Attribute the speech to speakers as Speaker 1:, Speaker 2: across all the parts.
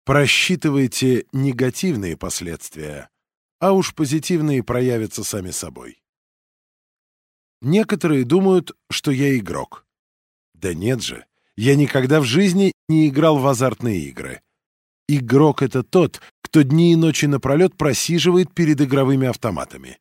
Speaker 1: Просчитывайте негативные последствия, а уж позитивные проявятся сами собой. Некоторые думают, что я игрок. Да нет же, я никогда в жизни не играл в азартные игры. Игрок — это тот, кто дни и ночи напролет просиживает перед игровыми автоматами.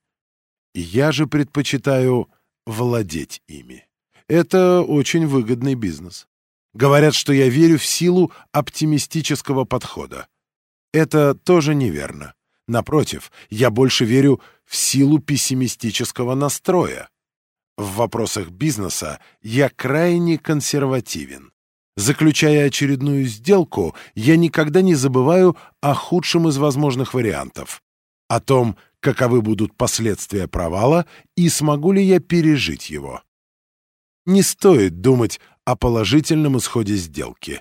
Speaker 1: Я же предпочитаю владеть ими. Это очень выгодный бизнес. Говорят, что я верю в силу оптимистического подхода. Это тоже неверно. Напротив, я больше верю в силу пессимистического настроя. В вопросах бизнеса я крайне консервативен. Заключая очередную сделку, я никогда не забываю о худшем из возможных вариантов, о том, каковы будут последствия провала и смогу ли я пережить его. Не стоит думать о положительном исходе сделки.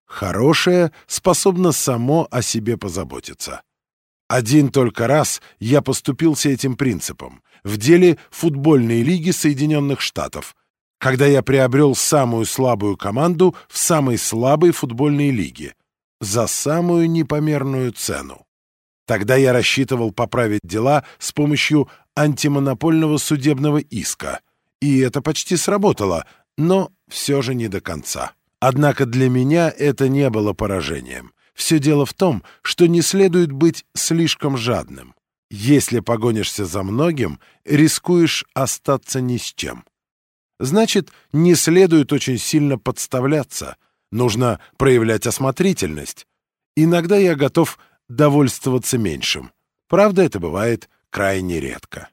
Speaker 1: Хорошее способно само о себе позаботиться. Один только раз я поступился этим принципом в деле футбольной лиги Соединенных Штатов, когда я приобрел самую слабую команду в самой слабой футбольной лиге за самую непомерную цену. Тогда я рассчитывал поправить дела с помощью антимонопольного судебного иска, и это почти сработало, но все же не до конца. Однако для меня это не было поражением. Все дело в том, что не следует быть слишком жадным. Если погонишься за многим, рискуешь остаться ни с чем. Значит, не следует очень сильно подставляться. Нужно проявлять осмотрительность. Иногда я готов довольствоваться меньшим. Правда, это бывает крайне редко.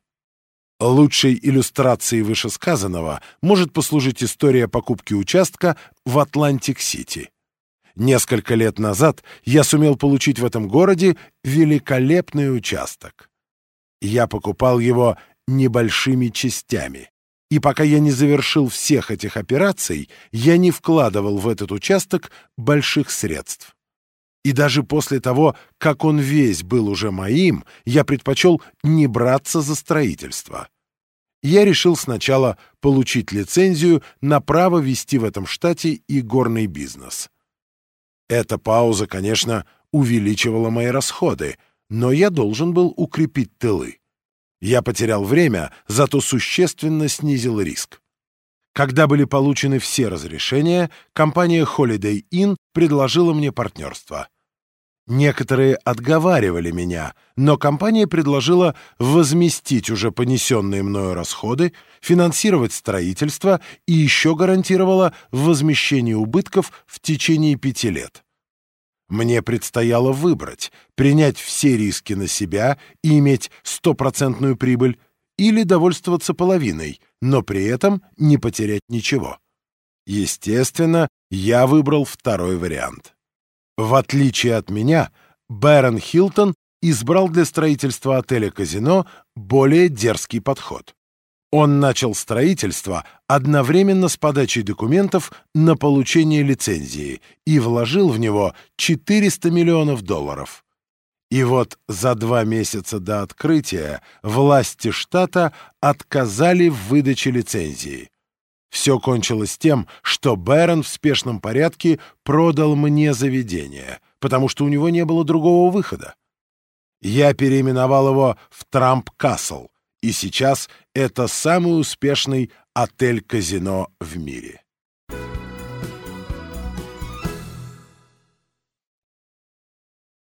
Speaker 1: Лучшей иллюстрацией вышесказанного может послужить история покупки участка в Атлантик-Сити. Несколько лет назад я сумел получить в этом городе великолепный участок. Я покупал его небольшими частями. И пока я не завершил всех этих операций, я не вкладывал в этот участок больших средств. И даже после того, как он весь был уже моим, я предпочел не браться за строительство. Я решил сначала получить лицензию на право вести в этом штате и горный бизнес. Эта пауза, конечно, увеличивала мои расходы, но я должен был укрепить тылы. Я потерял время, зато существенно снизил риск. Когда были получены все разрешения, компания Holiday Inn предложила мне партнерство. Некоторые отговаривали меня, но компания предложила возместить уже понесенные мною расходы, финансировать строительство и еще гарантировала возмещение убытков в течение 5 лет. Мне предстояло выбрать, принять все риски на себя и иметь 100% прибыль, или довольствоваться половиной, но при этом не потерять ничего. Естественно, я выбрал второй вариант. В отличие от меня, Бэрон Хилтон избрал для строительства отеля-казино более дерзкий подход. Он начал строительство одновременно с подачей документов на получение лицензии и вложил в него $400 миллионов. И вот за 2 месяца до открытия власти штата отказали в выдаче лицензии. Все кончилось тем, что Бэрон в спешном порядке продал мне заведение, потому что у него не было другого выхода. Я переименовал его в Трамп-Касл, и сейчас это самый успешный отель-казино в мире.